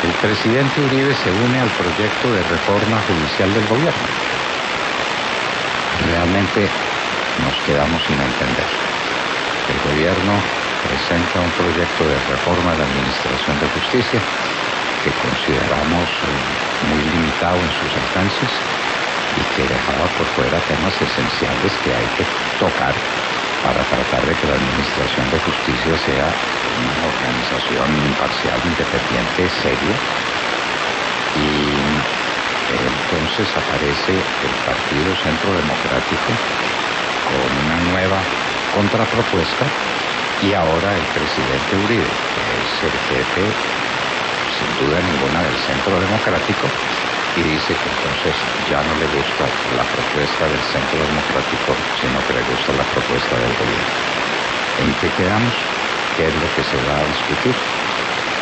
El presidente Uribe se une al proyecto de reforma judicial del gobierno. Realmente nos quedamos sin entender. El gobierno presenta un proyecto de reforma de la Administración de Justicia que consideramos muy limitado en sus alcances y que dejaba por fuera temas esenciales que hay que tocar para tratar de que la Administración de Justicia sea una organización imparcial, independiente, seria. Y entonces aparece el Partido Centro Democrático con una nueva contrapropuesta y ahora el presidente Uribe, que es el jefe, sin duda ninguna, del Centro Democrático, y dice que entonces ya no le gusta la propuesta del Centro Democrático, sino que le gusta la propuesta del gobierno. ¿En qué quedamos? ¿Qué es lo que se va a discutir?